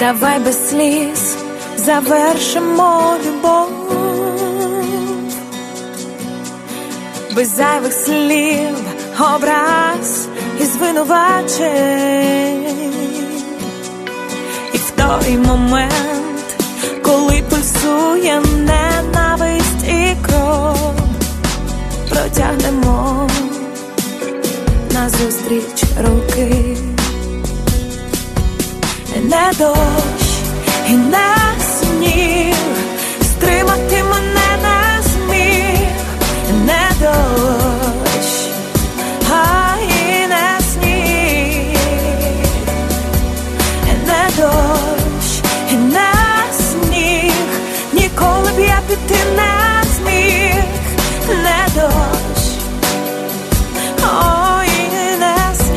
Давай без сліз завершимо любов, без зайвих слів, образ і звинувачень. І в той момент, коли пульсує ненависть і кров, протягнемо назустріч руки. Не дощ і не сніг стримати мене не зміг. Не дощ, а і не сніг. Не дощ і не сніг, ніколи б я піти не зміг. Не дощ, ой, не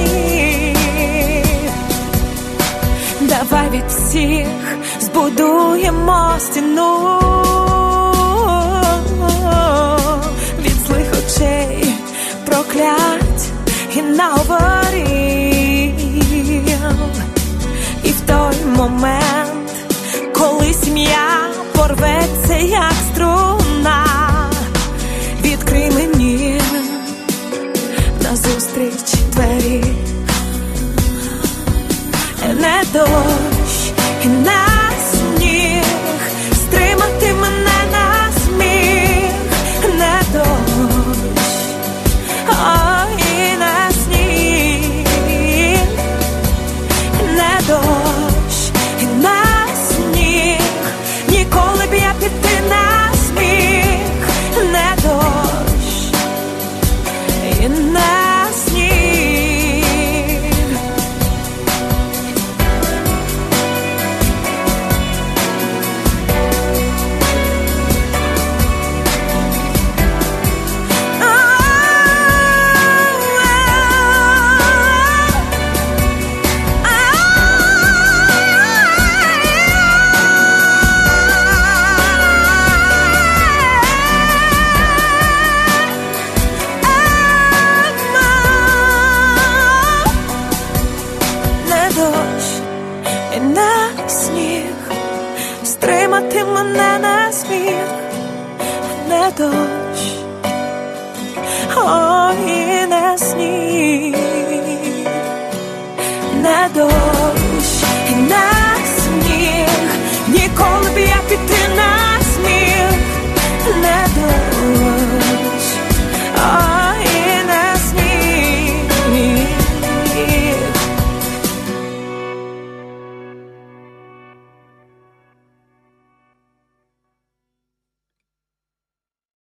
сніг. Давай від всіх збудуємо стіну, від злих очей, проклять і наговорів. І в той момент, коли сім'я порветься як струна, відкрий мені назустріч двері. Не дощ і не сніг стримати мене не зміг. Не дощ, а і не сніг. Не дощ і не сніг, ніколи б я піти не зміг. Не дощ і не сніг. І не сніг стримати мене не зміг. Не дощ, ой, і не сніг. Не дощ.